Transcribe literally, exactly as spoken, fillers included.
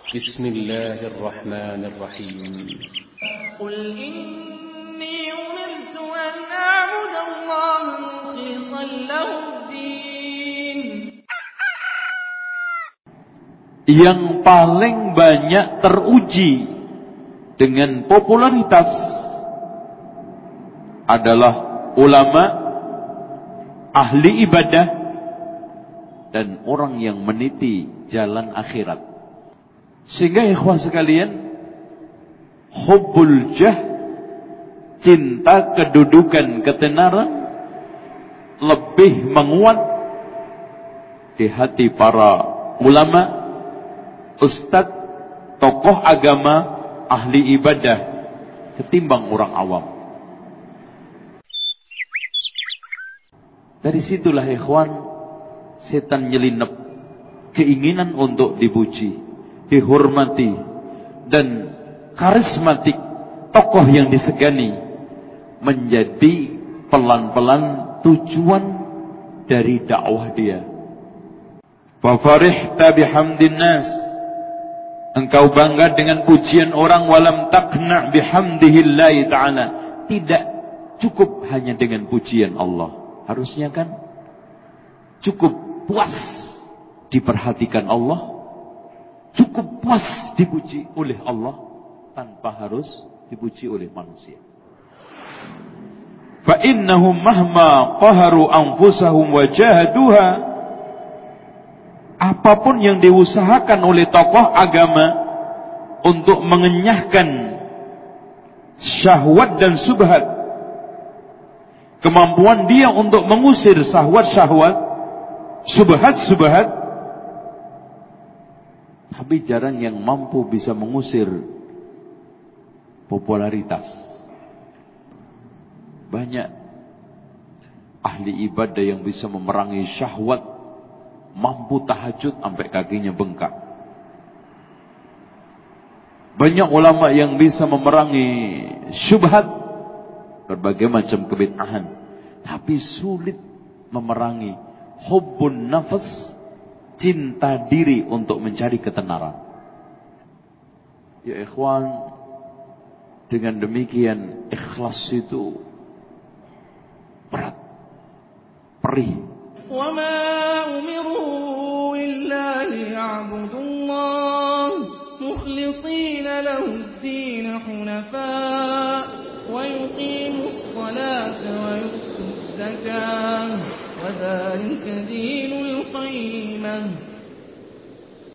بسم الله الرحمن الرحيم قل إني أمرت أن أعبد الله مخلصا له الدين. Yang paling banyak teruji dengan popularitas adalah ulama, ahli ibadah, dan orang yang meniti jalan akhirat. Sehingga ikhwah sekalian, hubbul jah, cinta kedudukan ketenaran, lebih menguat di hati para ulama, ustadz, tokoh agama, ahli ibadah ketimbang orang awam. Dari situlah ikhwan, setan nyelinap keinginan untuk dipuji, dihormati, dan karismatik, tokoh yang disegani, menjadi pelan-pelan tujuan dari dakwah dia. Fafarihta bihamdin nas, engkau bangga dengan pujian orang, walam taqna bihamdihillahi ta'ala, tidak cukup hanya dengan pujian Allah. Harusnya kan cukup puas diperhatikan Allah, cukup puas dipuji oleh Allah tanpa harus dipuji oleh manusia. Fa innahum mahma qaharu anfusahum wa jahaduha, apapun yang diusahakan oleh tokoh agama untuk mengenyahkan syahwat dan subhat, kemampuan dia untuk mengusir syahwat-syahwat, subhat-subhat, tapi jarang yang mampu bisa mengusir popularitas. Banyak ahli ibadah yang bisa memerangi syahwat, mampu tahajud sampai kakinya bengkak. Banyak ulama yang bisa memerangi syubhat, berbagai macam kebid'ahan, tapi sulit memerangi hubbun nafas, cinta diri untuk mencari ketenaran. Ya ikhwan, dengan demikian ikhlas itu berat, perih. Wa ma umiru illa liya'budullah mukhlishina lahu ad-din hunafa wa yuqimus salata wa yutuz zakah wa dhalika dinul qayyimah.